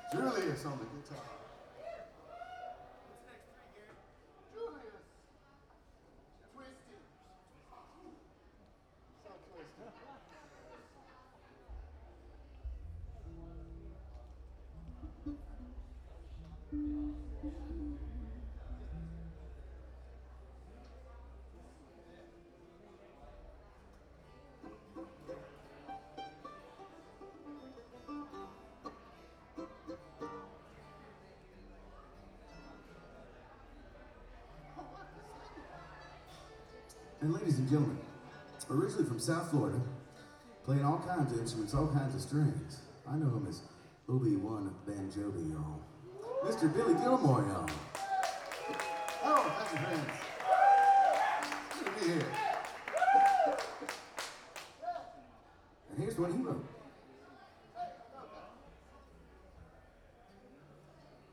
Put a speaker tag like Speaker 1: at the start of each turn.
Speaker 1: Julius on the guitar. Julius. Twisted. So twisted.
Speaker 2: And ladies and gentlemen, originally from South Florida, playing all kinds of instruments, all kinds of strings. I know him as Obi-Wan Banjobi, y'all. Mr. Billy Gilmore, y'all.
Speaker 1: Oh, thank you, friends. Good to be here.
Speaker 2: And here's what he wrote.